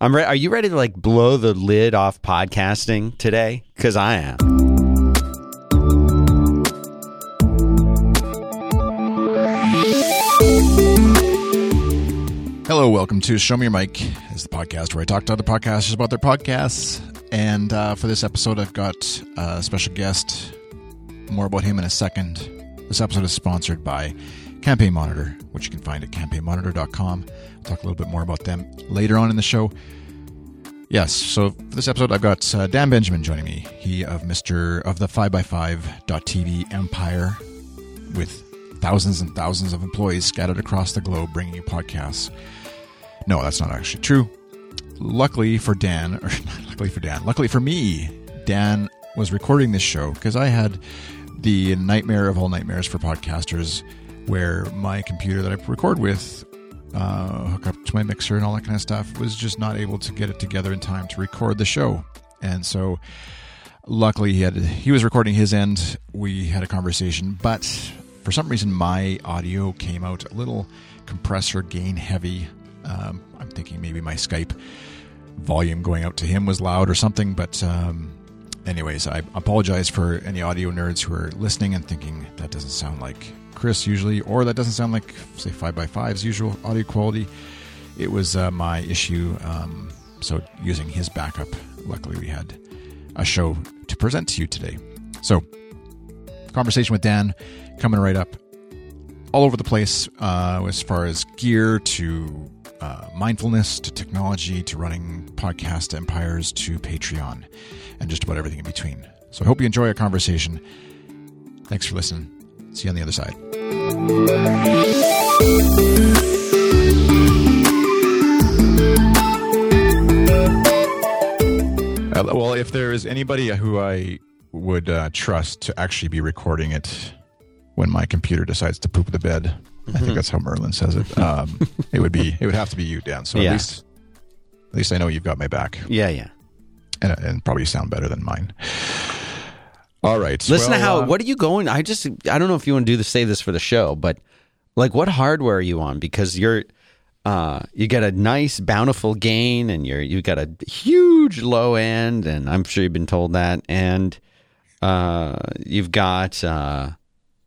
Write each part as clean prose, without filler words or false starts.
Are you ready to like blow the lid off podcasting today? Because I am. Hello, welcome to Show Me Your Mic. It's the podcast where I talk to other podcasters about their podcasts. And for this episode, I've got a special guest. More about him in a second. This episode is sponsored by Campaign Monitor, which you can find at campaignmonitor.com. I'll talk a little bit more about them later on in the show. Yes, so for this episode, I've got Dan Benjamin joining me. He of the 5x5.tv empire with thousands and thousands of employees scattered across the globe bringing you podcasts. No, that's not actually true. Luckily for me, Dan was recording this show because I had the nightmare of all nightmares for podcasters where my computer that I record with, hook up to my mixer and all that kind of stuff, was just not able to get it together in time to record the show. And so luckily he was recording his end. We had a conversation, but for some reason my audio came out a little compressor gain heavy. I'm thinking maybe my Skype volume going out to him was loud or something, but anyways, I apologize for any audio nerds who are listening and thinking that doesn't sound like Chris usually, or that doesn't sound like, say, 5x5's usual audio quality. It was my issue, so using his backup, luckily we had a show to present to you today. So, conversation with Dan coming right up, all over the place, as far as gear to mindfulness to technology to running podcast empires to Patreon and just about everything in between. So I hope you enjoy our conversation. Thanks for listening. See you on the other side. Well, if there is anybody who I would trust to actually be recording it when my computer decides to poop the bed, I think that's how Merlin says it. It would have to be you, Dan. So at least I know you've got my back. Yeah. And probably sound better than mine. All right. Listen to how. What are you going? I don't know if you want to save this for the show, but like, what hardware are you on? Because you got a nice bountiful gain, and you've got a huge low end, and I'm sure you've been told that, and you've got a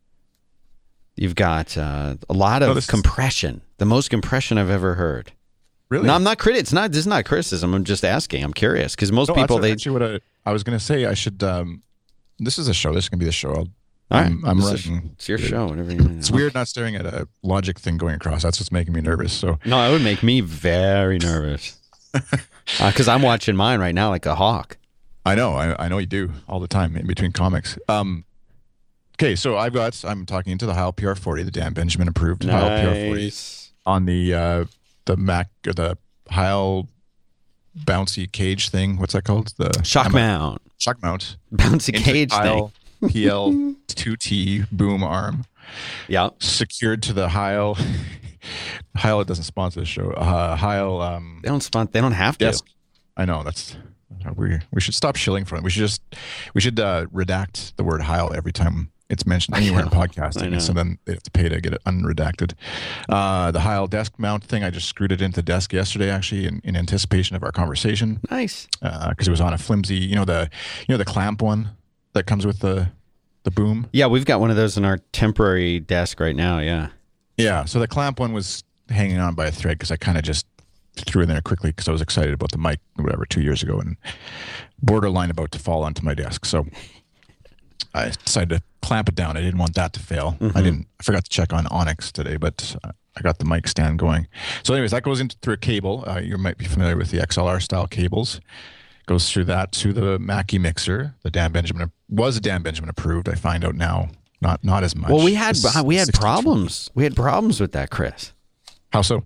lot of compression, the most compression I've ever heard. Really? No, I'm not this is not criticism. I'm just asking. I'm curious because most people actually what I was going to say. I should. This is a show. This is going to be the show. I'm writing. It's your show. Whatever you It's weird not staring at a logic thing going across. That's what's making me nervous. So no, it would make me very nervous because I'm watching mine right now like a hawk. I know. I know you do all the time in between comics. Okay, so I'm talking into the Heil PR40, the Dan Benjamin approved Heil PR40 on the Mac or the Heil bouncy cage thing. What's that called? The shock mount. Shock mount. Bouncy cage thing. PL2T boom arm. Yeah. Secured to the Heil. Heil doesn't sponsor the show. Heil. They don't have to. Desk. I know we should stop shilling for it. We should redact the word Heil every time it's mentioned anywhere in podcasting, so then they have to pay to get it unredacted. The Heil desk mount thing, I just screwed it into the desk yesterday, actually, in anticipation of our conversation. Nice, because it was on a flimsy, the clamp one that comes with the boom. Yeah, we've got one of those in our temporary desk right now. Yeah. So the clamp one was hanging on by a thread because I kind of just threw it in there quickly because I was excited about the mic, 2 years ago, and borderline about to fall onto my desk. So I decided to clamp it down. I didn't want that to fail. Mm-hmm. I forgot to check on Onyx today, but I got the mic stand going. So anyways, that goes through a cable. You might be familiar with the XLR style cables. Goes through that to the Mackie mixer. The Dan Benjamin was a Dan Benjamin approved. I find out now, not as much. Well, we had problems. We had problems with that, Chris. How so?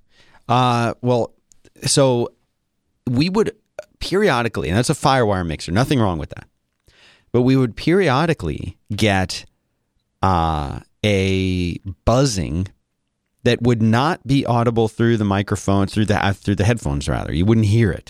So we would periodically, and that's a Firewire mixer. Nothing wrong with that. But we would periodically get a buzzing that would not be audible through the microphone, through the headphones rather. You wouldn't hear it.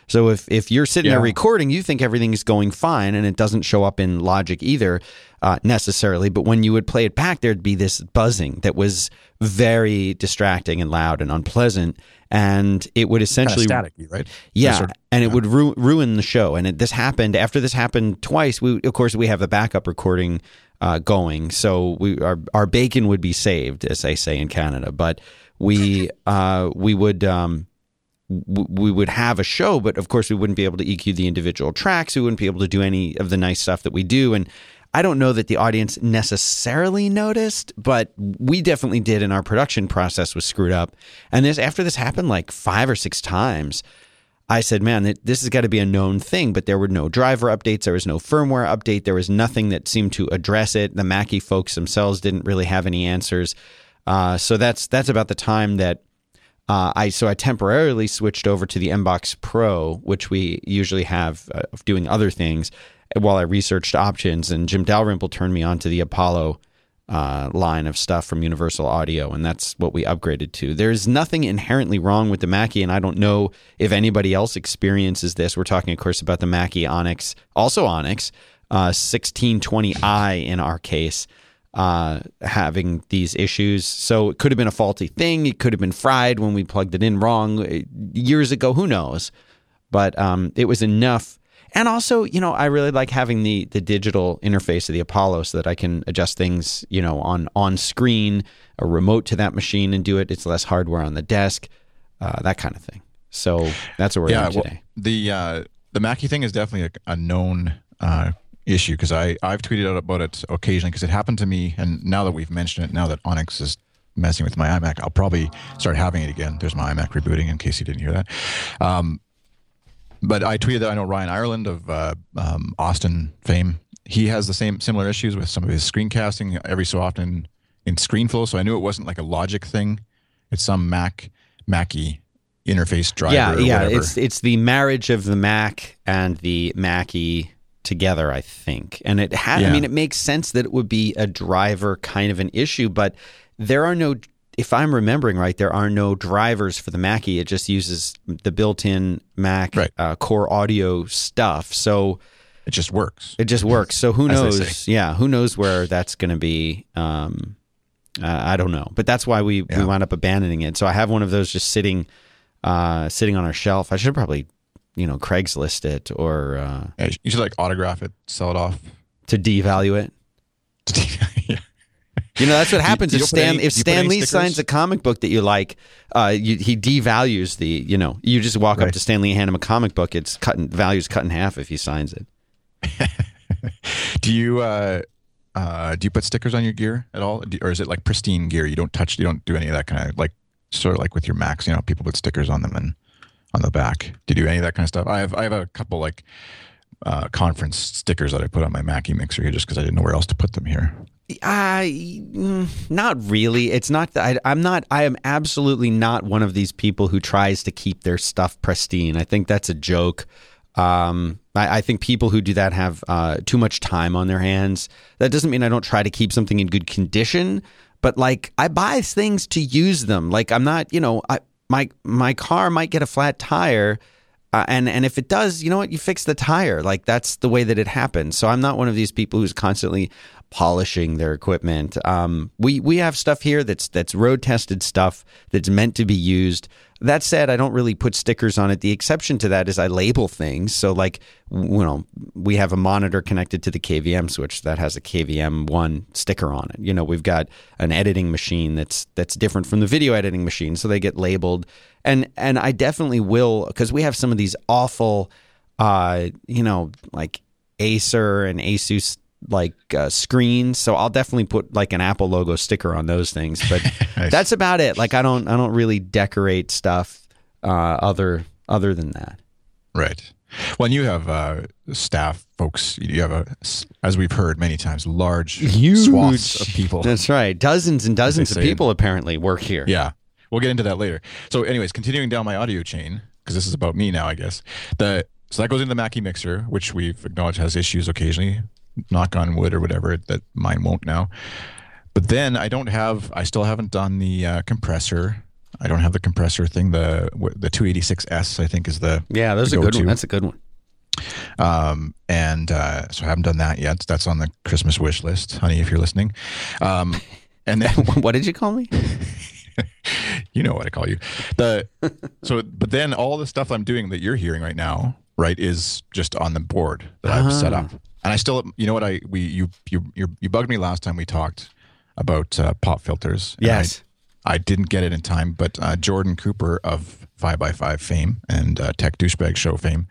So if you're sitting there Yeah. recording, you think everything is going fine, and it doesn't show up in Logic either necessarily. But when you would play it back, there'd be this buzzing that was very distracting and loud and unpleasant, and it would essentially staticky, right? yeah, and it would ruin the show. And this happened after this happened twice. Of course, we have a backup recording going, so our bacon would be saved, as they say in Canada. But we would have a show, but of course we wouldn't be able to EQ the individual tracks. We wouldn't be able to do any of the nice stuff that we do. And I don't know that the audience necessarily noticed, but we definitely did, and our production process was screwed up. And after this happened like 5 or 6 times, I said, man, this has got to be a known thing. But there were no driver updates. There was no firmware update. There was nothing that seemed to address it. The Mackie folks themselves didn't really have any answers. So that's about the time that I temporarily switched over to the MBox Pro, which we usually have doing other things, while I researched options. And Jim Dalrymple turned me on to the Apollo line of stuff from Universal Audio, and that's what we upgraded to. There's nothing inherently wrong with the Mackie, and I don't know if anybody else experiences this. We're talking, of course, about the Mackie Onyx, also Onyx, 1620i in our case, having these issues. So it could have been a faulty thing. It could have been fried when we plugged it in wrong years ago. Who knows? But it was enough. And also, I really like having the digital interface of the Apollo so that I can adjust things, on screen, a remote to that machine and do it. It's less hardware on the desk, that kind of thing. So that's what we're doing today. Well, the Mackie thing is definitely a known issue, because I've tweeted out about it occasionally, because it happened to me. And now that we've mentioned it, now that Onyx is messing with my iMac, I'll probably start having it again. There's my iMac rebooting, in case you didn't hear that. But I tweeted that I know Ryan Ireland of Austin fame. He has the similar issues with some of his screencasting every so often in ScreenFlow. So I knew it wasn't like a Logic thing. It's some Mackie interface driver. Yeah. Or whatever. It's the marriage of the Mac and the Mackie together, I think. And it it makes sense that it would be a driver kind of an issue, but there are no. If I'm remembering right, there are no drivers for the Mackie. It just uses the built-in Mac core audio stuff. So it just works. So who knows? Yeah, who knows where that's going to be? I don't know. But that's why we wound up abandoning it. So I have one of those just sitting on our shelf. I should probably, Craigslist it or you should autograph it, sell it off to devalue it. That's what happens if Stan Lee signs a comic book that you like. He devalues the. You just walk up to Stan Lee and hand him a comic book. It's value's cut in half if he signs it. Do you put stickers on your gear at all, or is it like pristine gear? You don't touch. You don't do any of that kind of sort of like with your Macs. People put stickers on them and on the back. Do you do any of that kind of stuff? I have a couple conference stickers that I put on my Mackie mixer here just because I didn't know where else to put them here. Not really. It's not that I am absolutely not one of these people who tries to keep their stuff pristine. I think that's a joke. I think people who do that have too much time on their hands. That doesn't mean I don't try to keep something in good condition, but I buy things to use them. I'm not, my car might get a flat tire. And if it does, you know what? You fix the tire. That's the way that it happens. So I'm not one of these people who's constantly polishing their equipment. We have stuff here that's road tested stuff that's meant to be used. That said, I don't really put stickers on it. The exception to that is I label things. So we have a monitor connected to the KVM switch that has a KVM1 sticker on it. We've got an editing machine that's different from the video editing machine, so they get labeled. And I definitely will, because we have some of these awful, Acer and Asus screens. So I'll definitely put an Apple logo sticker on those things. But nice. That's about it. I don't really decorate stuff other than that. Right. Well, and you have staff folks. You have as we've heard many times, huge swaths of people. That's right. Dozens and dozens of people apparently work here. Yeah. We'll get into that later. So anyways, continuing down my audio chain, because this is about me now, I guess. So that goes into the Mackie mixer, which we've acknowledged has issues occasionally. Knock on wood or whatever, that mine won't now. But then I still haven't done the compressor I don't have the compressor thing. The 286S, I think, is the Yeah, those are good one. That's a good one. So I haven't done that yet. That's on the Christmas wish list, honey, if you're listening. And then what did you call me? You know what I call you. But then all the stuff I'm doing that you're hearing right now, right, is just on the board that I've set up. And I still, you know what, you bugged me last time we talked about pop filters. Yes. I didn't get it in time, but Jordan Cooper of 5x5 fame and Tech Douchebag Show fame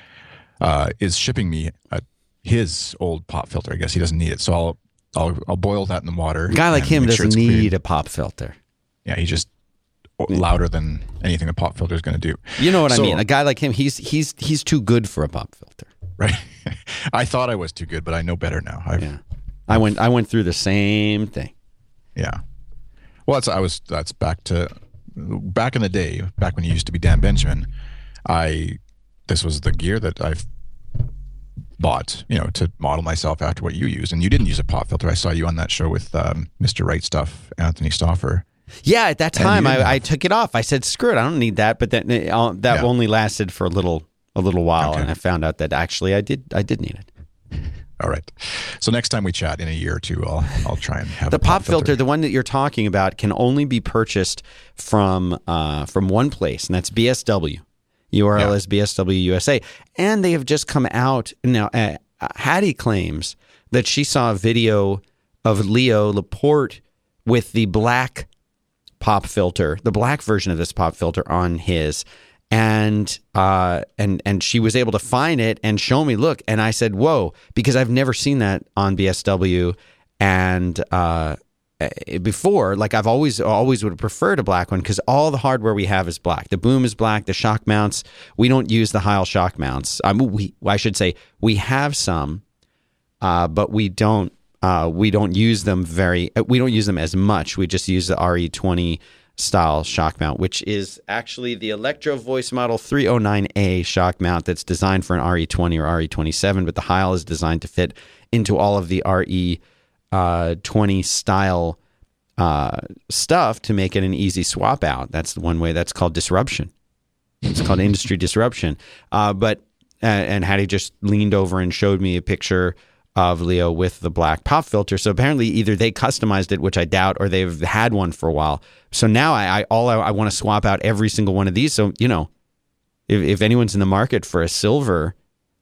is shipping me his old pop filter. I guess he doesn't need it, so I'll boil that in the water. A guy like him doesn't need a pop filter. Yeah, he's just louder than anything a pop filter is going to do. You know what I mean? A guy like him, he's too good for a pop filter. Right. I thought I was too good, but I know better now. I went through the same thing. Yeah. Well, that's back in the day, back when you used to be Dan Benjamin. This was the gear that I've bought, to model myself after what you use. And you didn't use a pop filter. I saw you on that show with Mr. Right Stuff, Anthony Stauffer. Yeah, at that time I took it off. I said, "Screw it, I don't need that." But then that only lasted for a little while, and I found out that actually I did need it. All right. So next time we chat in a year or two, I'll try and have the pop filter. The one that you're talking about can only be purchased from one place, and that's BSW. URL is BSW USA, and they have just come out now. Hattie claims that she saw a video of Leo Laporte with the black pop filter, the black version of this pop filter on his, and she was able to find it and show me, look, and I said, whoa, because I've never seen that on BSW, and before, like I've always would have preferred a black one because all the hardware we have is black. The boom is black. The shock mounts, we don't use the Heil shock mounts. I should say we have some, but we don't use them we don't use them as much. We just use the RE20 style shock mount, which is actually the Electro Voice Model 309A shock mount that's designed for an RE20 or RE27, but the Heil is designed to fit into all of the RE20 style stuff to make it an easy swap out. That's the one way. That's called disruption. It's called industry disruption. And Hattie just leaned over and showed me a picture of Leo with the black pop filter. So apparently either they customized it, which I doubt, or they've had one for a while. So now I want to swap out every single one of these. So, if anyone's in the market for a silver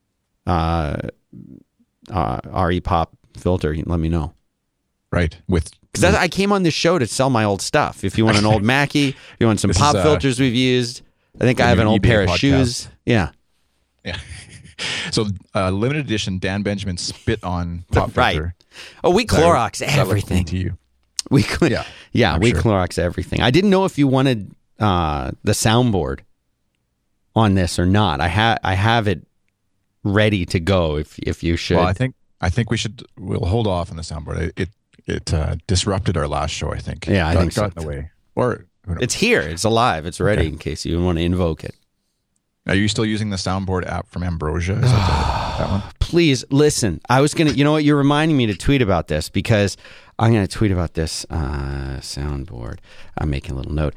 RE pop filter, let me know. Right. Because I came on this show to sell my old stuff. If you want an old Mackie, if you want some pop filters we've used, I think I have an old pair of shoes. Yeah. Yeah. So limited edition Dan Benjamin spit on pop filter. Right. Oh, we Clorox everything. To you. We Clorox everything. I didn't know if you wanted the soundboard on this or not. I have it ready to go if you should. Well, I think we'll hold off on the soundboard. It disrupted our last show, I think. Yeah, I think so. Got in the way. Or it's here. It's alive. It's ready in case you want to invoke it. Are you still using the soundboard app from Ambrosia? Is that one? Please listen. I was gonna. You know what? You're reminding me to tweet about this because I'm gonna tweet about this soundboard. I'm making a little note.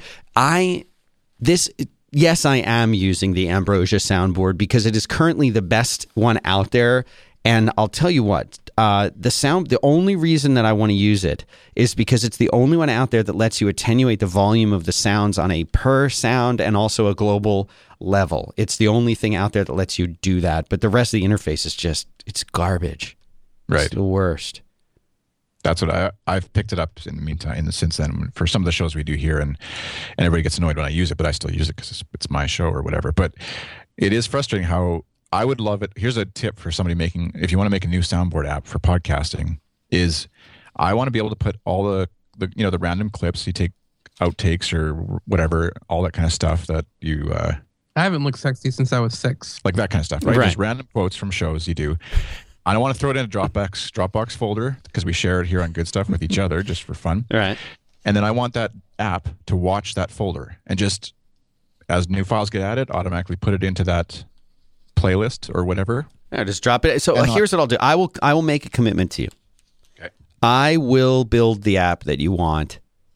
Yes, I am using the Ambrosia soundboard because it is currently the best one out there. And I'll tell you what, the only reason that I want to use it is because it's the only one out there that lets you attenuate the volume of the sounds on a per sound and also a global level. It's the only thing out there that lets you do that. But the rest of the interface is it's garbage. Right. It's the worst. That's what I've picked it up in the meantime, since then, for some of the shows we do here, and everybody gets annoyed when I use it, but I still use it because it's my show or whatever. But it is frustrating how I would love it. Here's a tip for somebody if you want to make a new soundboard app for podcasting, is I want to be able to put all the random clips, you take outtakes or whatever, all that kind of stuff that you... I haven't looked sexy since I was 6. Like that kind of stuff, right? Just random quotes from shows you do. I don't want to throw it in a Dropbox folder because we share it here on Good Stuff with each other just for fun. Right. And then I want that app to watch that folder and just, as new files get added, automatically put it into that playlist or whatever. Yeah, just drop it. So here's what I'll do. I will make a commitment to you. Okay. I will build the app that you want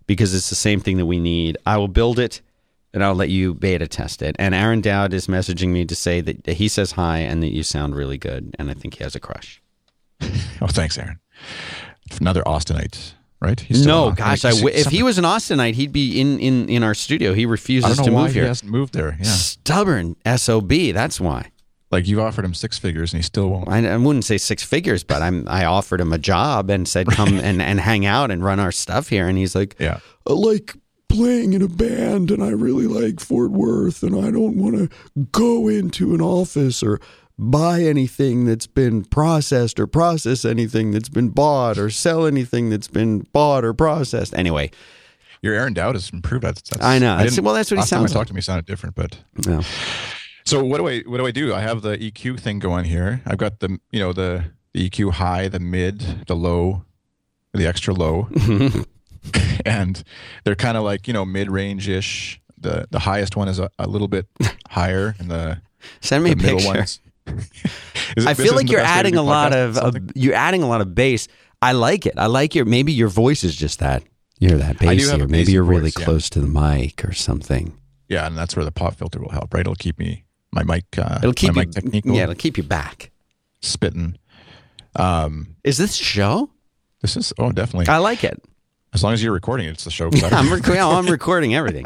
because it's the same thing that we need. I will build it, and I'll let you beta test it. And Aaron Dowd is messaging me to say that he says hi and that you sound really good, and I think he has a crush. Oh, thanks, Aaron. Another Austinite, right? No, gosh, if he was an Austinite, he'd be in our studio. He refuses to move here. He hasn't moved there. Yeah. Stubborn SOB. That's why. Like, you've offered him 6 figures and he still won't. I wouldn't say 6 figures, but I offered him a job and said, come and hang out and run our stuff here. And he's like, yeah, I like playing in a band and I really like Fort Worth and I don't want to go into an office or buy anything that's been processed or process anything that's been bought or sell anything that's been bought or processed. Anyway. Your Aaron Dowd has improved. I know. That's what he sounds like. Last time he talked to me, sounded different, but... No. So what do I do? I have the EQ thing going here. I've got the EQ high, the mid, the low, the extra low. And they're kind of like, mid-range-ish. The highest one is a little bit higher, and the send me a middle picture. Ones. I feel like you're adding a lot of bass. I like it. I like maybe your voice is just that. You're that bassy, or maybe you're really close to the mic or something. Yeah, and that's where the pop filter will help, right? It'll keep my mic. It'll keep my mic technique. Yeah, it'll keep you back. Spitting. Is this a show? This is definitely. I like it. As long as you're recording it, it's the show. Yeah, I'm recording everything.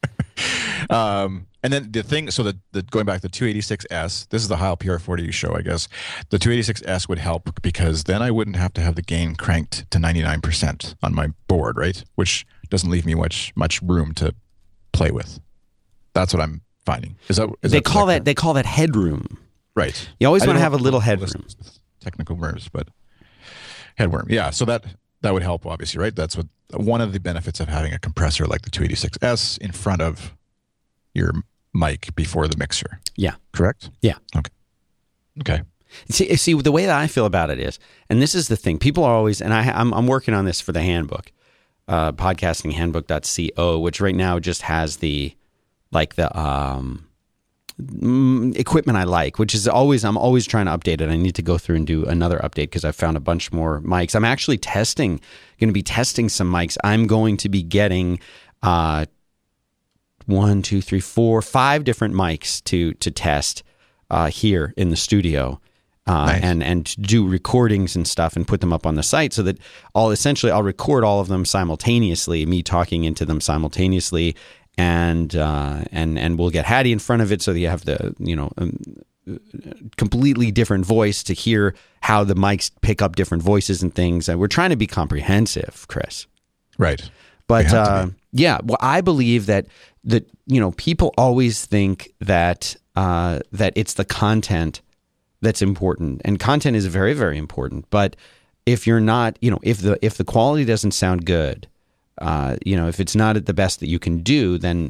And then the thing, so the going back to the 286S, this is the Heil PR40 show, I guess. The 286S would help because then I wouldn't have to have the gain cranked to 99% on my board, right? Which doesn't leave me much room to play with. That's what I'm finding. They call that headroom. Right. You always want to have a little headroom. Technical verbs, but headworm. Yeah. So that would help, obviously, right? That's one of the benefits of having a compressor like the 286S in front of your mic before the mixer. Yeah. Correct? Yeah. Okay. See, the way that I feel about it is, and this is the thing, people are always, and I'm working on this for the handbook, podcastinghandbook.co, which right now just has the equipment I like, which is I'm always trying to update it. I need to go through and do another update because I found a bunch more mics. I'm actually going to be testing some mics. I'm going to be getting 1, 2, 3, 4, 5 different mics to test here in the studio. Nice. And do recordings and stuff and put them up on the site so that I'll record all of them simultaneously, me talking into them simultaneously, and we'll get Hattie in front of it so that you have the completely different voice to hear how the mics pick up different voices and things. And we're trying to be comprehensive, Chris. Right. But I believe that people always think that it's the content that's important, and content is very, very important. But if you're not, if the quality doesn't sound good, if it's not at the best that you can do, then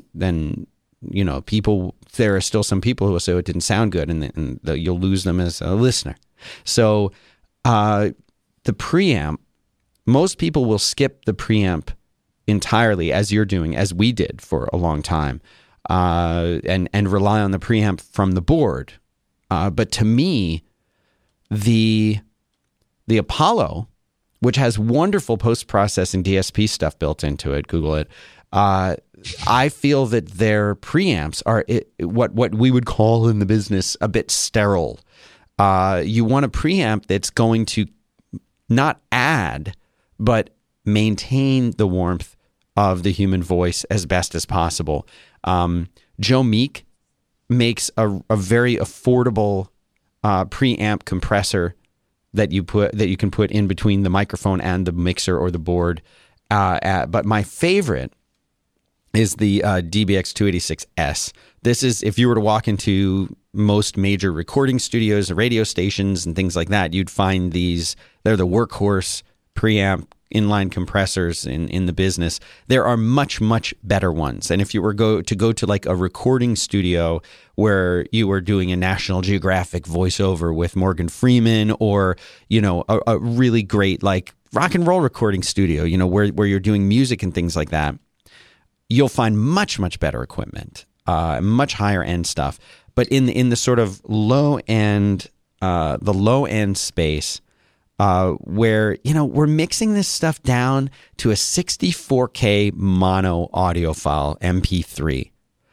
there are still some people who will say it didn't sound good, and you'll lose them as a listener. So the preamp, most people will skip the preamp entirely, as you're doing, as we did for a long time, and rely on the preamp from the board. But to me, the Apollo, which has wonderful post-processing DSP stuff built into it, Google it, I feel that their preamps are what we would call in the business a bit sterile. You want a preamp that's going to not add, but maintain the warmth of the human voice as best as possible. Joe Meek makes a very affordable preamp compressor that you can put in between the microphone and the mixer or the board. But my favorite is the DBX 286S. This is, if you were to walk into most major recording studios, radio stations, and things like that, you'd find these. They're the workhorse preamp inline compressors in the business. There are much, much better ones. And if you were to go to like a recording studio where you were doing a National Geographic voiceover with Morgan Freeman, or, a really great like rock and roll recording studio, where you're doing music and things like that, you'll find much, much better equipment, much higher end stuff. But in the sort of low end space, where, we're mixing this stuff down to a 64K mono audio file, MP3.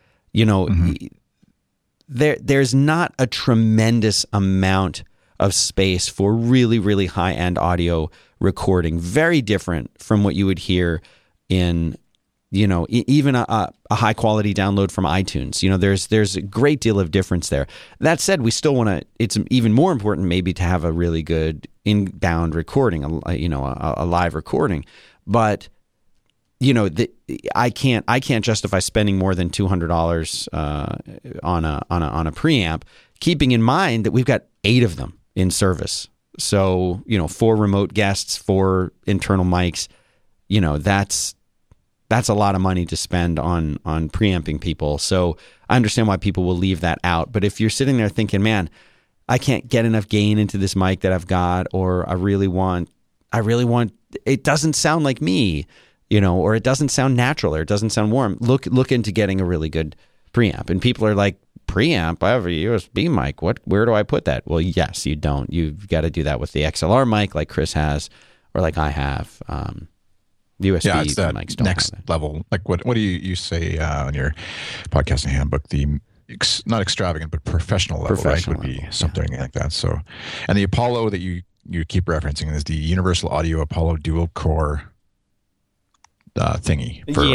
There's not a tremendous amount of space for really, really high-end audio recording. Very different from what you would hear in, even a high-quality download from iTunes. There's a great deal of difference there. That said, we still want to. It's even more important maybe to have a really good inbound recording, a live recording. But I can't justify spending more than $200 on a preamp, keeping in mind that we've got 8 of them in service. So 4 remote guests, 4 internal mics. That's a lot of money to spend on preamping people. So I understand why people will leave that out. But if you're sitting there thinking, man, I can't get enough gain into this mic that I've got, or I really want, it doesn't sound like me, or it doesn't sound natural, or it doesn't sound warm. Look into getting a really good preamp. And people are like, preamp? I have a USB mic. Where do I put that? Well, yes, you don't. You've got to do that with the XLR mic like Chris has, or like I have. USB it's that mics don't next have it. level. Like what do you say on your podcasting handbook? The not extravagant, but professional level, Professional right? Would be level, something like that. So, and the Apollo that you keep referencing is the Universal Audio Apollo Dual Core thingy. For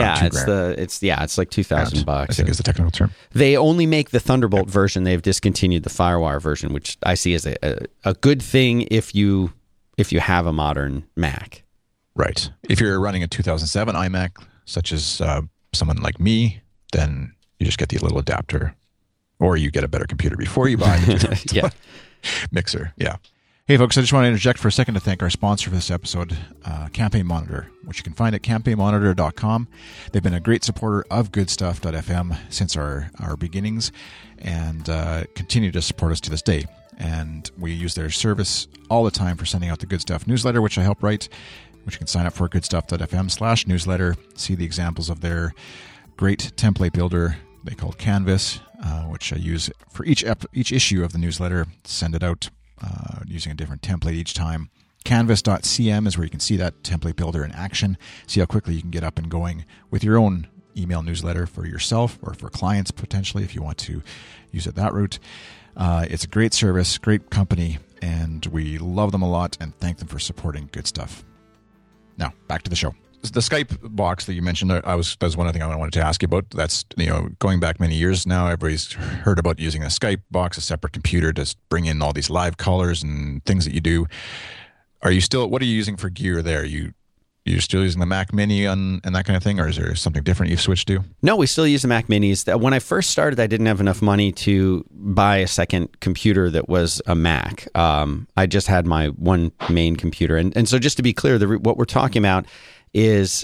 it's like $2,000. I think is the technical term. They only make the Thunderbolt version. They've discontinued the FireWire version, which I see as a good thing if you have a modern Mac. Right. If you're running a 2007 iMac, such as someone like me, then you just get the little adapter, or you get a better computer before you buy the mixer. Yeah. Hey, folks, I just want to interject for a second to thank our sponsor for this episode, Campaign Monitor, which you can find at campaignmonitor.com. They've been a great supporter of goodstuff.fm since our beginnings, and continue to support us to this day. And we use their service all the time for sending out the Good Stuff newsletter, which I help write, which you can sign up for at goodstuff.fm/newsletter. See the examples of their great template builder they call Canvas, which I use for each issue of the newsletter. Send it out using a different template each time. Canvas.cm is where you can see that template builder in action. See how quickly you can get up and going with your own email newsletter for yourself or for clients potentially if you want to use it that route. It's a great service, great company, and we love them a lot and thank them for supporting Good Stuff. Now, back to the show. The Skype box that you mentioned, that was one thing I wanted to ask you about. That's, going back many years now, everybody's heard about using a Skype box, a separate computer to bring in all these live callers and things that you do. What are you using for gear there? You're still using the Mac Mini and that kind of thing, or is there something different you've switched to? No, we still use the Mac Minis. When I first started, I didn't have enough money to buy a second computer that was a Mac. I just had my one main computer. And so just to be clear, what we're talking about is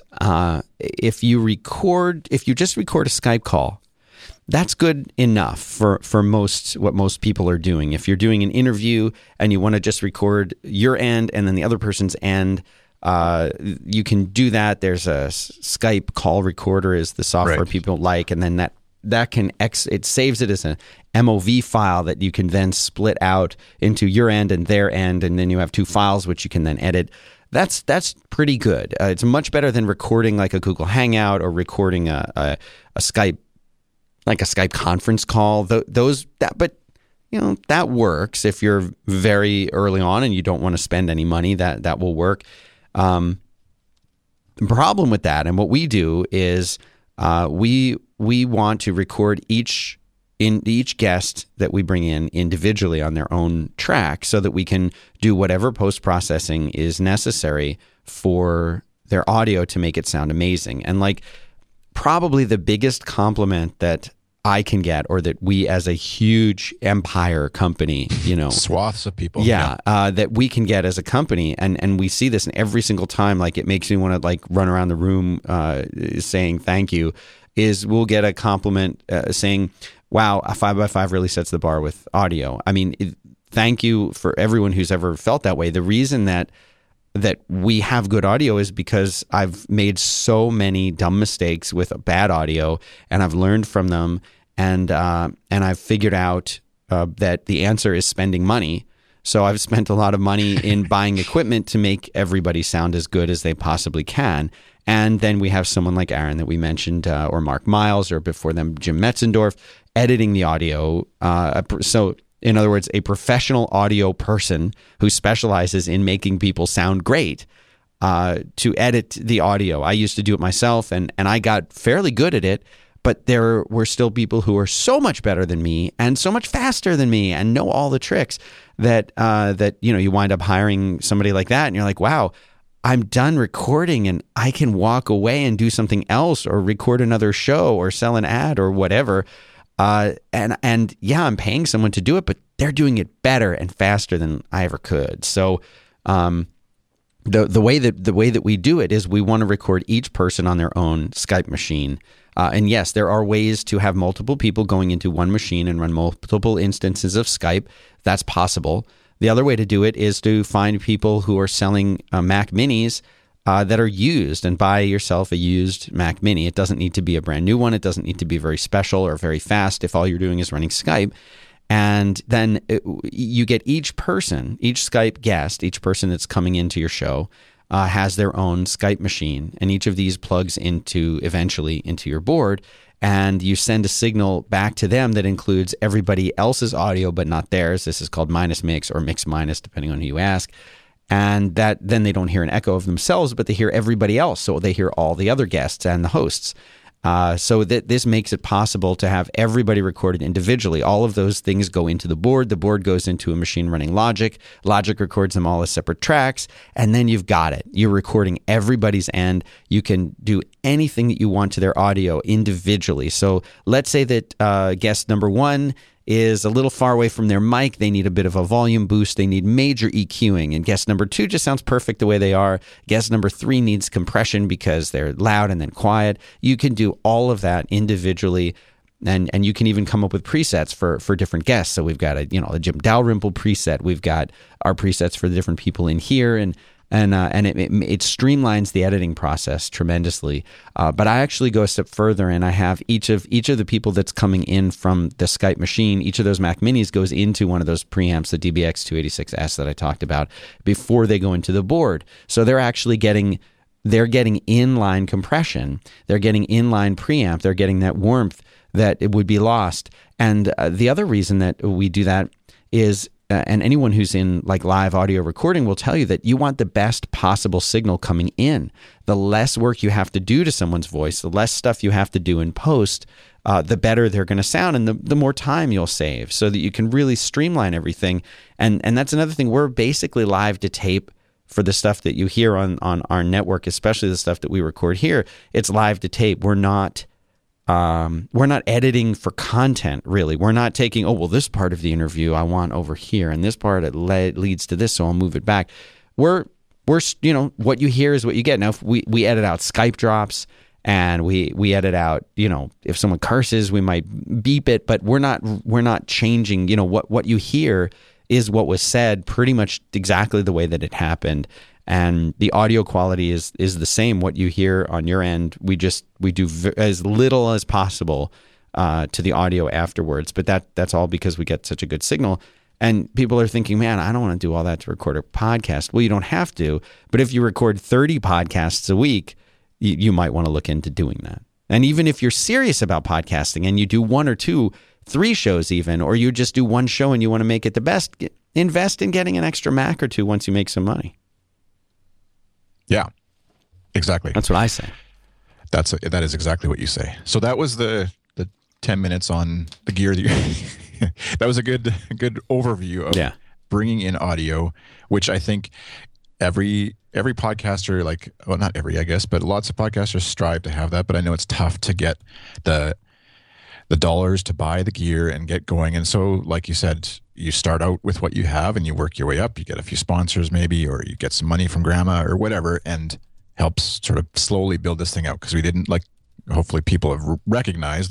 if you just record a Skype call, that's good enough for what most people are doing. If you're doing an interview and you want to just record your end and then the other person's end, you can do that. There's a Skype call recorder is the software people like, and then that can it saves it as an MOV file that you can then split out into your end and their end, and then you have 2 files which you can then edit. That's pretty good. It's much better than recording like a Google Hangout or recording a Skype, like a Skype conference call. But that works if you're very early on and you don't want to spend any money. That will work. The problem with that, and what we do is we want to record each guest that we bring in individually on their own track so that we can do whatever post-processing is necessary for their audio to make it sound amazing. And probably the biggest compliment that I can get, or that we as a huge empire company, swaths of people, that we can get as a company, and we see this in every single time. It makes me want to run around the room saying thank you. Is we'll get a compliment saying, "Wow, a 5x5 really sets the bar with audio." I mean, thank you for everyone who's ever felt that way. The reason that we have good audio is because I've made so many dumb mistakes with bad audio, and I've learned from them, and I've figured out that the answer is spending money. So I've spent a lot of money in buying equipment to make everybody sound as good as they possibly can. And then we have someone like Aaron that we mentioned, or Mark Miles, or before them, Jim Metzendorf, editing the audio. So in other words, a professional audio person who specializes in making people sound great to edit the audio. I used to do it myself, and I got fairly good at it, but there were still people who are so much better than me and so much faster than me and know all the tricks that you wind up hiring somebody like that, and you're like, wow, I'm done recording and I can walk away and do something else or record another show or sell an ad or whatever. And yeah, I'm paying someone to do it, but they're doing it better and faster than I ever could. So, the way that we do it is we want to record each person on their own Skype machine. And yes, there are ways to have multiple people going into one machine and run multiple instances of Skype. That's possible. The other way to do it is to find people who are selling Mac Minis that are used, and buy yourself a used Mac Mini. It doesn't need to be a brand new one. It doesn't need to be very special or very fast if all you're doing is running Skype. And then you get each person, each Skype guest, each person that's coming into your show has their own Skype machine. And each of these plugs eventually into your board. And you send a signal back to them that includes everybody else's audio, but not theirs. This is called minus mix or mix minus, depending on who you ask. And that then they don't hear an echo of themselves, but they hear everybody else. So they hear all the other guests and the hosts. So that this makes it possible to have everybody recorded individually. All of those things go into the board. The board goes into a machine running Logic. Logic records them all as separate tracks. And then you've got it. You're recording everybody's end. You can do anything that you want to their audio individually. So let's say that guest number one is a little far away from their mic. They need a bit of a volume boost. They need major EQing. And guest number two just sounds perfect the way they are. Guest number three needs compression because they're loud and then quiet. You can do all of that individually. And you can even come up with presets for different guests. So we've got a Jim Dalrymple preset. We've got our presets for the different people in here. And it streamlines the editing process tremendously. But I actually go a step further, and I have each of the people that's coming in from the Skype machine. Each of those Mac Minis goes into one of those preamps, the DBX 286S that I talked about, before they go into the board. So they're actually getting inline compression. They're getting inline preamp. They're getting that warmth that it would be lost. And the other reason that we do that is. And anyone who's in like live audio recording will tell you that you want the best possible signal coming in. The less work you have to do to someone's voice, the less stuff you have to do in post, the better they're going to sound, and the more time you'll save, so that you can really streamline everything. And that's another thing. We're basically live to tape for the stuff that you hear on our network, especially the stuff that we record here. It's live to tape. We're not editing for content, really. We're not taking, this part of the interview I want over here, and this part it leads to this, so I'll move it back. We're what you hear is what you get. Now, if we edit out Skype drops, and we edit out, if someone curses, we might beep it, but we're not changing. What you hear is what was said, pretty much exactly the way that it happened. And the audio quality is the same. What you hear on your end, we do as little as possible to the audio afterwards. But that's all because we get such a good signal. And people are thinking, man, I don't want to do all that to record a podcast. Well, you don't have to. But if you record 30 podcasts a week, you might want to look into doing that. And even if you're serious about podcasting and you do 1 or 2, 3 shows even, or you just do one show and you want to make it the best, invest in getting an extra Mac or 2 once you make some money. Yeah, exactly. That's what I say. That is exactly what you say. So that was the 10 minutes on the gear that you that was a good overview of bringing in audio, which I think every podcaster, not every, I guess, but lots of podcasters strive to have that. But I know it's tough to get the dollars to buy the gear and get going. And so, like you said, you start out with what you have and you work your way up. You get a few sponsors maybe, or you get some money from grandma or whatever, and helps sort of slowly build this thing out. Because we didn't, hopefully people have recognized,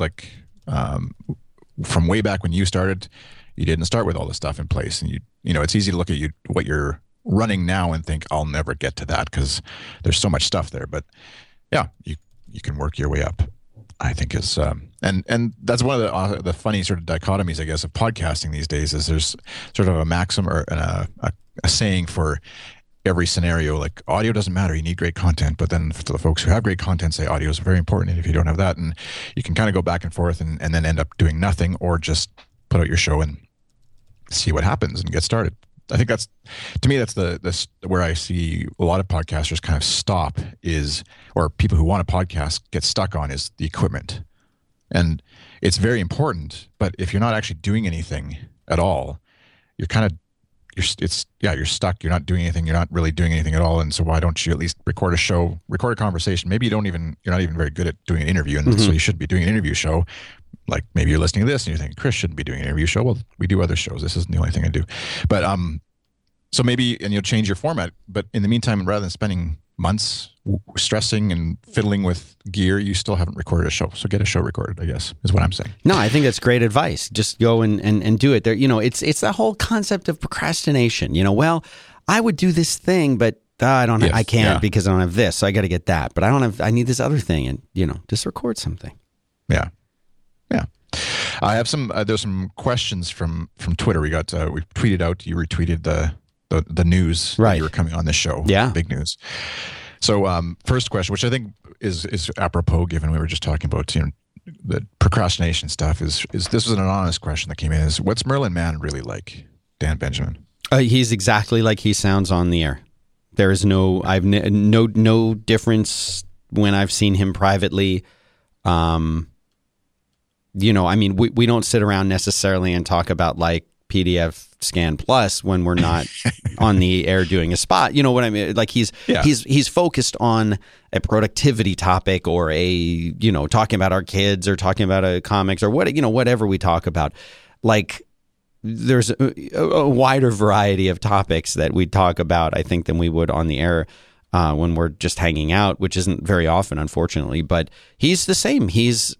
from way back when you started, you didn't start with all this stuff in place. And it's easy to look at what you're running now and think, I'll never get to that because there's so much stuff there. But yeah, you can work your way up. I think is and that's one of the funny sort of dichotomies, I guess, of podcasting these days. Is there's sort of a maxim or a saying for every scenario, like audio doesn't matter, you need great content. But then for the folks who have great content, say audio is very important, and if you don't have that, and you can kind of go back and forth and then end up doing nothing, or just put out your show and see what happens and get started. I think that's, to me, that's the where I see a lot of podcasters kind of stop is, or people who want to podcast get stuck on, is the equipment. And it's very important, but if you're not actually doing anything at all, you're kind of, you're stuck. You're not doing anything. You're not really doing anything at all. And so why don't you at least record a show, record a conversation? Maybe you're not even very good at doing an interview. And so you should be doing an interview show. Like maybe you're listening to this and you're thinking, Chris shouldn't be doing an interview show. Well, we do other shows. This isn't the only thing I do. But so maybe, and you'll change your format. But in the meantime, rather than spending months stressing and fiddling with gear, you still haven't recorded a show. So get a show recorded, I guess, is what I'm saying. No, I think that's great advice. Just go and do it. There, it's the whole concept of procrastination. Well, I would do this thing, but I can't because I don't have this. So I got to get that. But I need this other thing, and just record something. Yeah. Yeah. I have there's some questions from Twitter. We tweeted out, you retweeted the news that you were coming on this show. Yeah. Big news. So first question, which I think is apropos given we were just talking about, the procrastination stuff, is this was an honest question that came in, is what's Merlin Mann really like, Dan Benjamin? He's exactly like he sounds on the air. There is no difference when I've seen him privately. We don't sit around necessarily and talk about like PDF Scan Plus when we're not on the air doing a spot. You know what I mean? Like he's focused on a productivity topic, or talking about our kids, or talking about a comics, or whatever we talk about. Like there's a wider variety of topics that we talk about, I think, than we would on the air when we're just hanging out, which isn't very often, unfortunately. But he's the same. He's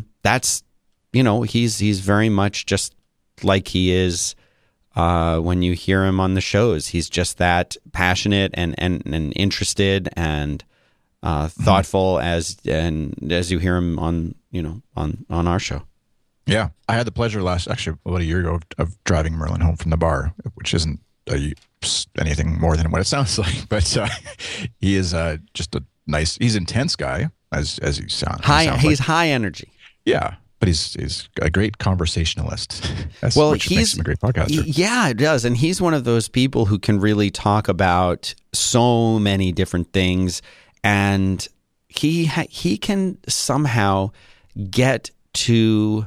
he's very much just like he is when you hear him on the shows. He's just that passionate and interested and thoughtful as you hear him on our show. Yeah, I had the pleasure about a year ago of driving Merlin home from the bar, which isn't anything more than what it sounds like. But he is just a nice, he's an intense guy, as he sounds. He's high energy. Yeah. But he's a great conversationalist. Which makes him a great podcaster. Yeah, it does. And he's one of those people who can really talk about so many different things. And he can somehow get to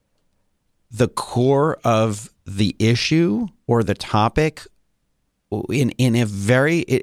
the core of the issue or the topic in a very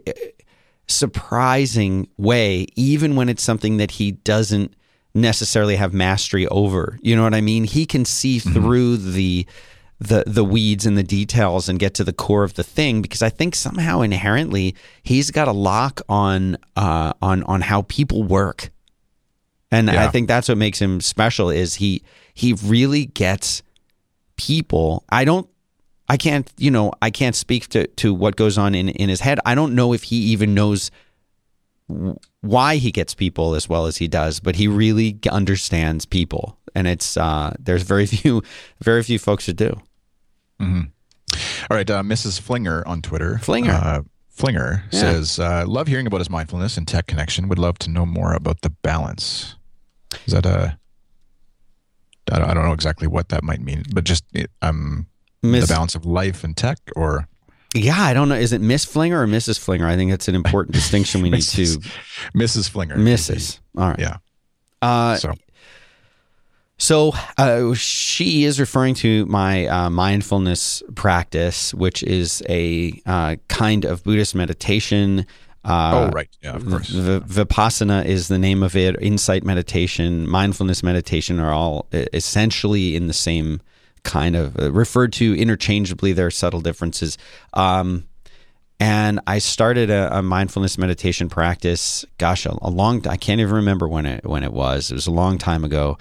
surprising way, even when it's something that he doesn't necessarily have mastery over. You know what I mean? He can see through the weeds and the details and get to the core of the thing, because I think somehow inherently he's got a lock on how people work. And I think that's what makes him special, is he really gets people. I can't speak to what goes on in his head. I don't know if he even knows why he gets people as well as he does, but he really understands people, and it's there's very few folks that do. Mm-hmm. All right, Mrs. Flinger on Twitter. Flinger says, love hearing about his mindfulness and tech connection. Would love to know more about the balance. Is that I don't know exactly what that might mean, but just the balance of life and tech, or. Yeah, I don't know. Is it Miss Flinger or Mrs. Flinger? I think that's an important distinction we need to. Mrs. Flinger. Mrs. All right. Yeah. So she is referring to my mindfulness practice, which is a kind of Buddhist meditation. Right. Yeah, of course. Vipassana is the name of it. Insight meditation, mindfulness meditation are all essentially in the same kind of referred to interchangeably. There are subtle differences. And I started a mindfulness meditation practice, a long, I can't even remember when it was. It was a long time ago,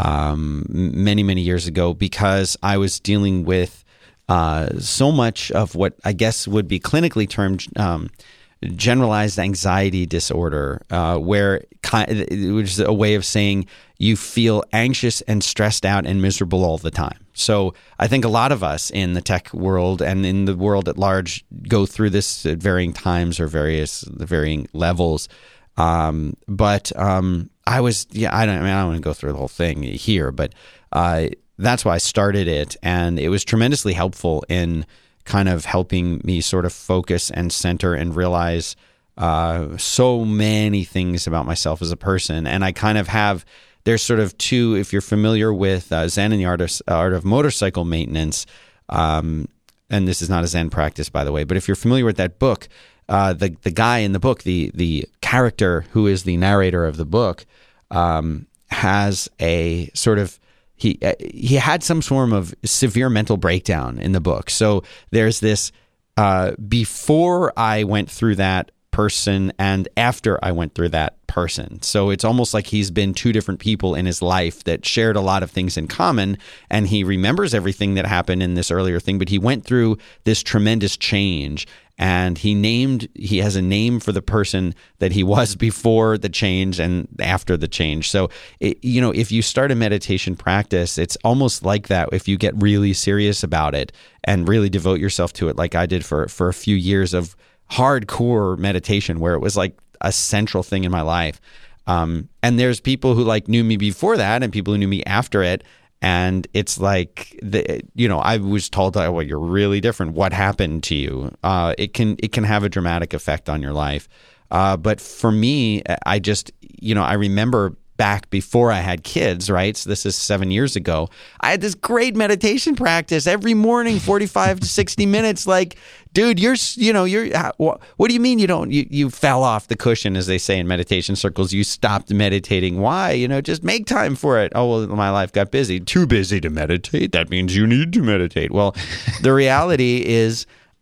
many, many years ago, because I was dealing with so much of what I guess would be clinically termed generalized anxiety disorder, which is a way of saying you feel anxious and stressed out and miserable all the time. So I think a lot of us in the tech world and in the world at large go through this at varying times or varying levels. I don't want to go through the whole thing here, but that's why I started it, and it was tremendously helpful in kind of helping me sort of focus and center and realize so many things about myself as a person. And I kind of have, there's sort of two, if you're familiar with Zen and the art of motorcycle maintenance, and this is not a Zen practice, by the way, but if you're familiar with that book, the guy in the book, the character who is the narrator of the book, has a sort of, he had some form of severe mental breakdown in the book. So there's this before I went through that person and after I went through that person. So it's almost like he's been two different people in his life that shared a lot of things in common, and he remembers everything that happened in this earlier thing, but he went through this tremendous change. And he has a name for the person that he was before the change and after the change. So, if you start a meditation practice, it's almost like that. If you get really serious about it and really devote yourself to it, like I did for a few years of hardcore meditation, where it was like a central thing in my life. And there's people who knew me before that and people who knew me after it. And it's like, I was told, well, you're really different. What happened to you? It can have a dramatic effect on your life. But for me, I just, I remember back before I had kids, right? So this is 7 years ago. I had this great meditation practice every morning, 45 to 60 minutes. Like, dude, what do you mean you fell off the cushion, as they say in meditation circles? You stopped meditating. Why? Just make time for it. Oh, well, my life got busy. Too busy to meditate. That means you need to meditate. Well, the reality is,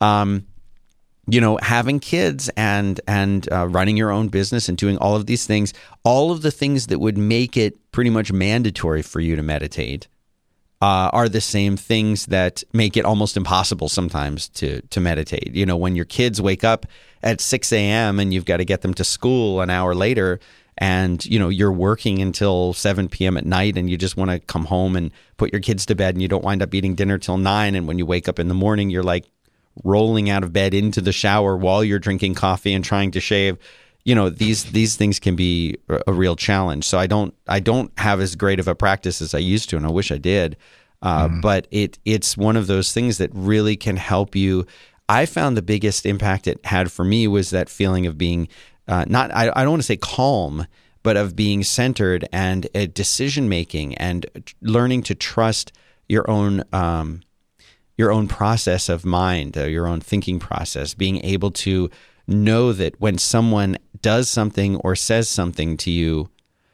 having kids and running your own business and doing all of these things, all of the things that would make it pretty much mandatory for you to meditate are the same things that make it almost impossible sometimes to meditate. When your kids wake up at 6 a.m. and you've got to get them to school an hour later, and you're working until 7 p.m. at night, and you just want to come home and put your kids to bed, and you don't wind up eating dinner till 9, and when you wake up in the morning, you're like rolling out of bed into the shower while you're drinking coffee and trying to shave. These things can be a real challenge. So I don't have as great of a practice as I used to, and I wish I did. But it's one of those things that really can help you. I found the biggest impact it had for me was that feeling of being I don't want to say calm, but of being centered and decision making and learning to trust your own process of mind, your own thinking process, being able to know that when someone does something or says something to you,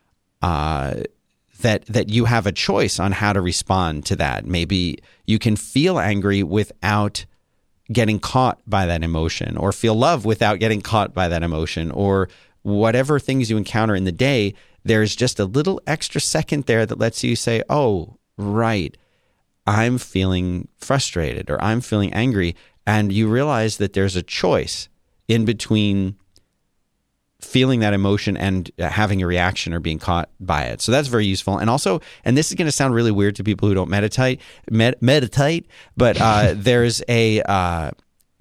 that you have a choice on how to respond to that. Maybe you can feel angry without getting caught by that emotion, or feel love without getting caught by that emotion, or whatever things you encounter in the day, there's just a little extra second there that lets you say, oh, right, I'm feeling frustrated or I'm feeling angry. And you realize that there's a choice in between feeling that emotion and having a reaction or being caught by it. So that's very useful. And also, and this is going to sound really weird to people who don't meditate, but there's an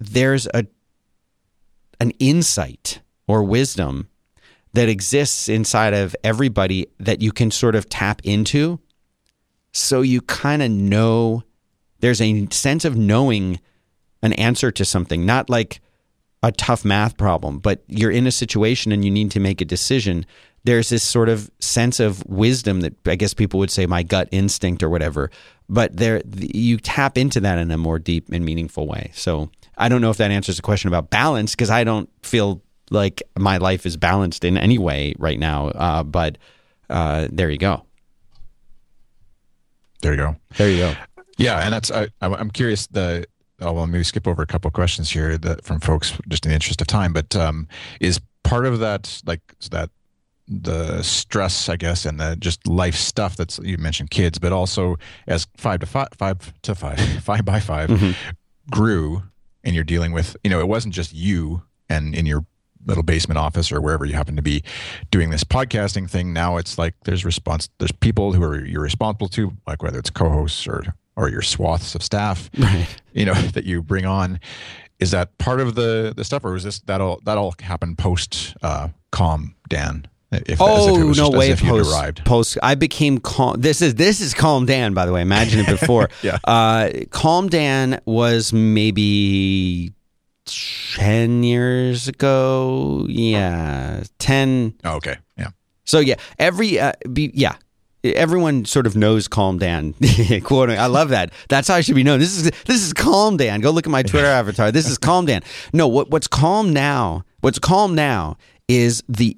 insight or wisdom that exists inside of everybody that you can sort of tap into. So you kind of know, there's a sense of knowing an answer to something, not like a tough math problem, but you're in a situation and you need to make a decision. There's this sort of sense of wisdom that I guess people would say my gut instinct or whatever, but you tap into that in a more deep and meaningful way. So I don't know if that answers the question about balance, because I don't feel like my life is balanced in any way right now. But there you go. There you go. There you go. Yeah, and that's I'm curious. I'll maybe skip over a couple of questions here from folks just in the interest of time. But is part of that that the stress, I guess, and the just life stuff that's, you mentioned kids, but also as 5 by 5 mm-hmm. grew, and you're dealing with, it wasn't just you and in your little basement office or wherever you happen to be doing this podcasting thing. Now it's like there's people who you're responsible to, like whether it's co-hosts or your swaths of staff, Right. That you bring on. Is that part of the stuff, or is that all happened post Calm Dan? Post. I became Calm. This is Calm Dan, by the way. Imagine it before. Yeah. Calm Dan was maybe 10 years ago. Yeah, 10. Oh, okay. Yeah. So yeah, everyone sort of knows Calm Dan. Quoting, I love that. That's how I should be known. This is Calm Dan. Go look at my Twitter avatar. This is Calm Dan. No, what's calm now? What's calm now is the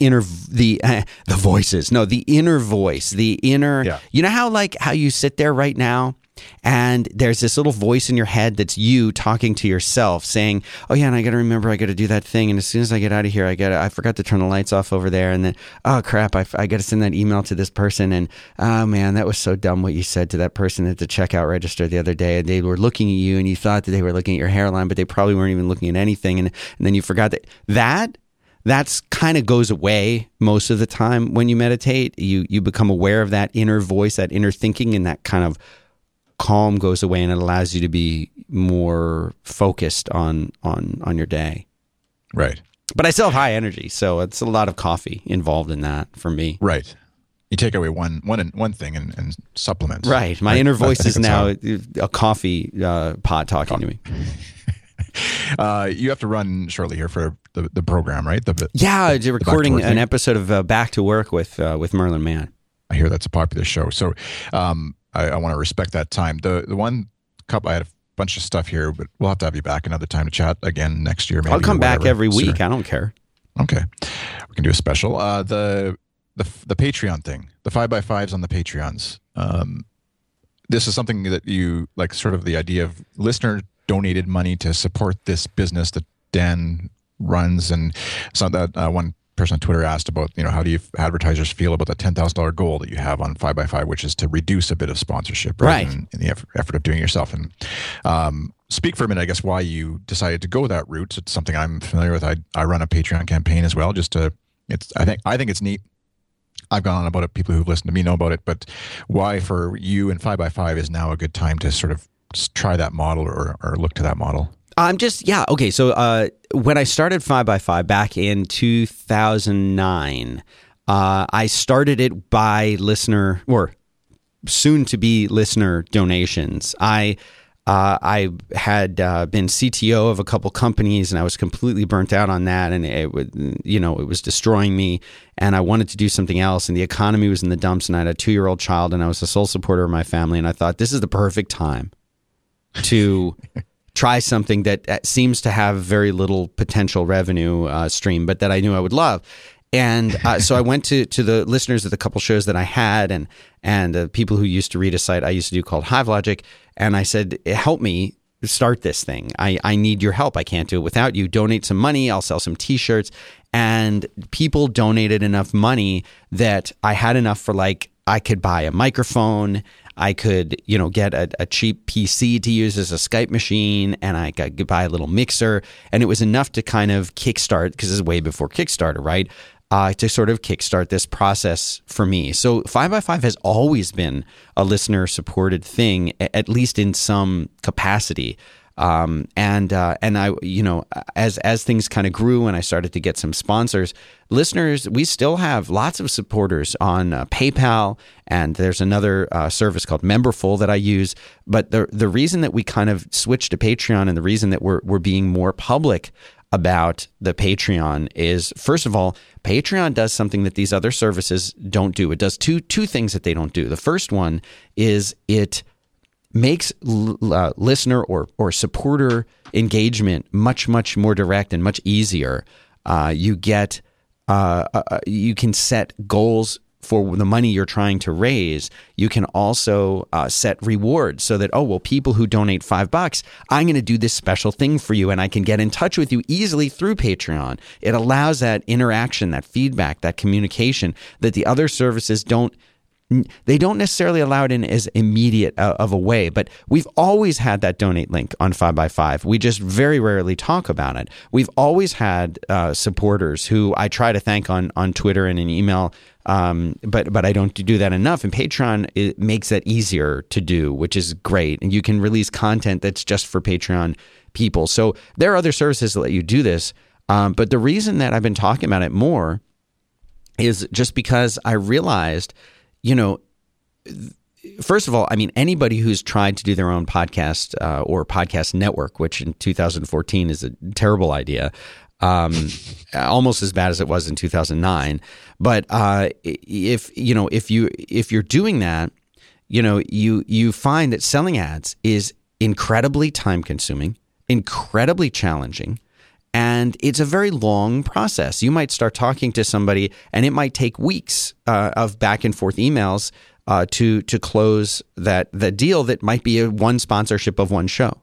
voices. No, the inner voice. The inner. Yeah. You know how you sit there right now, and there's this little voice in your head that's you talking to yourself, saying, "Oh yeah, and I got to remember, I got to do that thing, and as soon as I get out of here, I forgot to turn the lights off over there, and then oh crap, I got to send that email to this person, and oh man, that was so dumb what you said to that person at the checkout register the other day, and they were looking at you, and you thought that they were looking at your hairline, but they probably weren't even looking at anything, and then you forgot that." That's kind of goes away most of the time when you meditate. You become aware of that inner voice, that inner thinking, and that kind of calm goes away, and it allows you to be more focused on your day. Right. But I still have high energy, so it's a lot of coffee involved in that for me. Right. You take away one thing and supplements. Right. My inner voice is now a coffee pot talking to me. You have to run shortly here for the program, right? Recording an episode of Back to Work with Merlin Mann. I hear that's a popular show, so I want to respect that time. The one cup, I had a bunch of stuff here, but we'll have to have you back another time to chat again next year. Maybe, I'll come back every week. I don't care. Okay, we can do a special. The Patreon thing, the 5x5s on the Patreons. This is something that you like, sort of the idea of listener donated money to support this business that Dan runs, and so that one person on Twitter asked about, how do you advertisers feel about the $10,000 goal that you have on 5x5, which is to reduce a bit of sponsorship, right? In the effort of doing it yourself. And speak for a minute, I guess, why you decided to go that route. It's something I'm familiar with. I run a Patreon campaign as well. I think it's neat. I've gone on about it. People who've listened to me know about it. But why for you and 5x5 is now a good time to sort of try that model or look to that model? Okay. So when I started 5x5 back in 2009, I started it by listener or soon to be listener donations. I had been CTO of a couple companies, and I was completely burnt out on that, and it was destroying me, and I wanted to do something else, and the economy was in the dumps, and I had a 2-year-old child, and I was the sole supporter of my family, and I thought this is the perfect time to try something that seems to have very little potential revenue stream, but that I knew I would love. And so I went to the listeners of the couple shows that I had, and the people who used to read a site I used to do called Hive Logic, and I said, help me start this thing. I need your help. I can't do it without you. Donate some money. I'll sell some T-shirts. And people donated enough money that I had enough for, like, I could buy a microphone. I could, get a cheap PC to use as a Skype machine, and I could buy a little mixer. And it was enough to kind of kickstart, because this is way before Kickstarter, right? To sort of kickstart this process for me. So 5x5 has always been a listener-supported thing, at least in some capacity. And I, as things kind of grew and I started to get some sponsors, listeners, we still have lots of supporters on PayPal, and there's another service called Memberful that I use. But the reason that we kind of switched to Patreon, and the reason that we're being more public about the Patreon is, first of all, Patreon does something that these other services don't do. It does two things that they don't do. The first one is it makes listener or supporter engagement much, much more direct and much easier. You can set goals for the money you're trying to raise. You can also set rewards so that, people who donate $5, I'm going to do this special thing for you, and I can get in touch with you easily through Patreon. It allows that interaction, that feedback, that communication that the other services don't they don't necessarily allow it in as immediate of a way, but we've always had that donate link on 5x5. We just very rarely talk about it. We've always had supporters who I try to thank on Twitter and in email, but I don't do that enough. And Patreon, it makes that easier to do, which is great. And you can release content that's just for Patreon people. So there are other services that let you do this. But the reason that I've been talking about it more is just because I realized, first of all, I mean, anybody who's tried to do their own podcast or podcast network, which in 2014 is a terrible idea, almost as bad as it was in 2009. But if you're doing that, you find that selling ads is incredibly time consuming, incredibly challenging. And it's a very long process. You might start talking to somebody, and it might take weeks of back and forth emails to close the deal that might be one sponsorship of one show.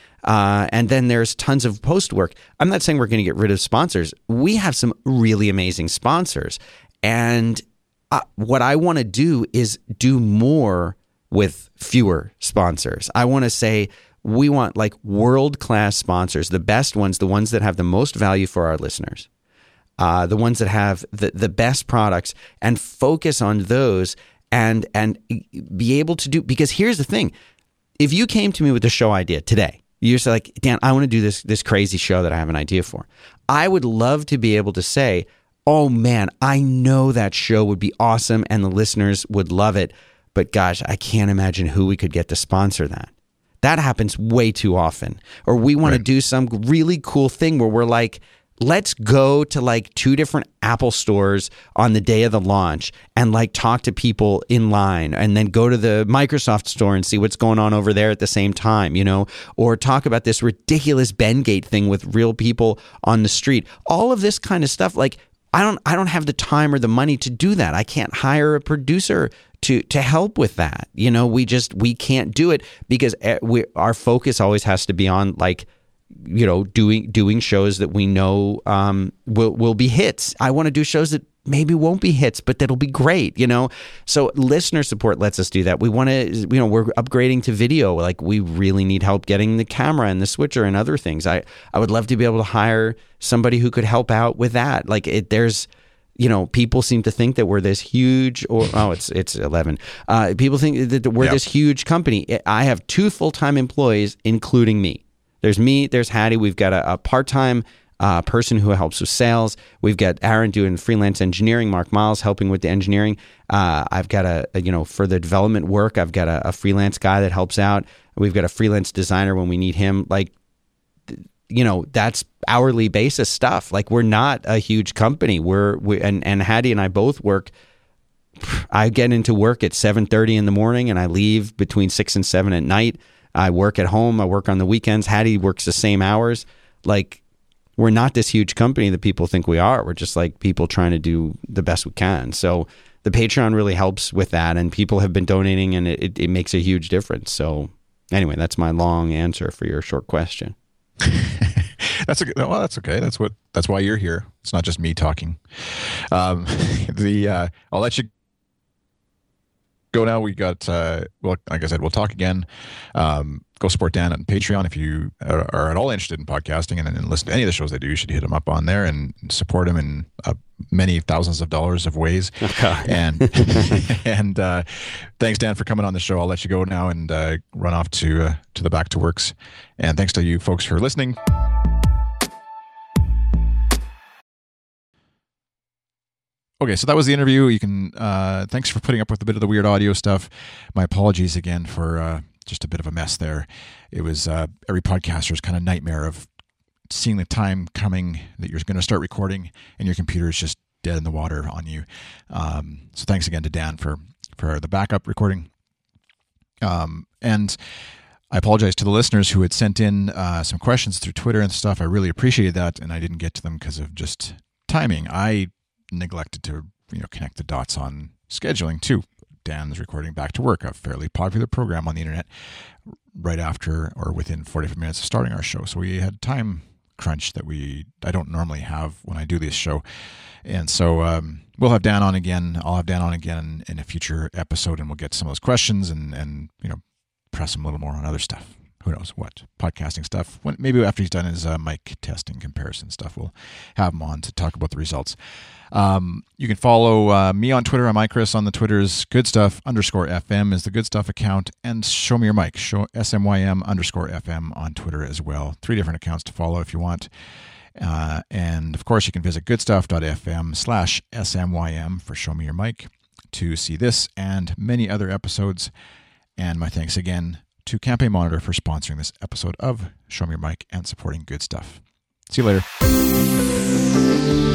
And then there's tons of post work. I'm not saying we're going to get rid of sponsors. We have some really amazing sponsors. And what I want to do is do more with fewer sponsors. I want to say, we want like world-class sponsors, the best ones, the ones that have the most value for our listeners, the ones that have the best products, and focus on those and be able to do, because here's the thing. If you came to me with a show idea today, you're just like, Dan, I want to do this crazy show that I have an idea for. I would love to be able to say, oh man, I know that show would be awesome and the listeners would love it, but gosh, I can't imagine who we could get to sponsor that. That happens way too often. Or we want to do some really cool thing where we're like, let's go to like 2 different Apple stores on the day of the launch and like talk to people in line, and then go to the Microsoft store and see what's going on over there at the same time, or talk about this ridiculous Bengate thing with real people on the street. All of this kind of stuff. Like, I don't have the time or the money to do that. I can't hire a producer to help with that. We can't do it because our focus always has to be on like, doing shows that we know will be hits. I want to do shows that maybe won't be hits, but that'll be great. So listener support lets us do that. We want to, we're upgrading to video. Like, we really need help getting the camera and the switcher and other things. I would love to be able to hire somebody who could help out with that. Like, there's, people seem to think that we're this huge, it's 11. People think that we're this huge company. I have 2 full-time employees, including me. There's me, there's Hattie. We've got a part-time person who helps with sales. We've got Aaron doing freelance engineering, Mark Miles helping with the engineering. I've got for the development work, I've got a freelance guy that helps out. We've got a freelance designer when we need him. Like, that's hourly basis stuff. Like, we're not a huge company. And Hattie and I both work. I get into work at 7:30 in the morning and I leave between 6 and 7 at night. I work at home. I work on the weekends. Hattie works the same hours. Like, we're not this huge company that people think we are. We're just like people trying to do the best we can. So the Patreon really helps with that, and people have been donating, and it makes a huge difference. So anyway, that's my long answer for your short question. That's okay. That's why you're here. It's not just me talking. I'll let you go now. We got like I said, we'll talk again. Go support Dan on Patreon if you are at all interested in podcasting and listen to any of the shows they do. You should hit him up on there and support him in many thousands of dollars of ways. Okay. And thanks, Dan, for coming on the show. I'll let you go now and run off to the back to works. And thanks to you folks for listening. Okay, so that was the interview. You can thanks for putting up with a bit of the weird audio stuff. My apologies again for just a bit of a mess there. It was every podcaster's kind of nightmare of seeing the time coming that you're going to start recording and your computer is just dead in the water on you. So thanks again to Dan for the backup recording. And I apologize to the listeners who had sent in some questions through Twitter and stuff. I really appreciated that, and I didn't get to them because of just timing. I neglected to connect the dots on scheduling too. Dan's recording Back to Work, a fairly popular program on the internet, right after or within 45 minutes of starting our show. So we had time crunch that I don't normally have when I do this show. And so we'll have Dan on again. I'll have Dan on again in a future episode, and we'll get some of those questions and press him a little more on other stuff. Who knows what podcasting stuff? Maybe after he's done his mic testing comparison stuff, we'll have him on to talk about the results. You can follow me on Twitter. I'm iChris on the Twitters. Goodstuff_FM is the Good Stuff account, and Show Me Your Mic, SMYM_FM on Twitter as well. 3 different accounts to follow if you want. And of course, you can visit goodstuff.fm/SMYM for Show Me Your Mic to see this and many other episodes. And my thanks again to Campaign Monitor for sponsoring this episode of Show Me Your Mic and supporting Good Stuff. See you later.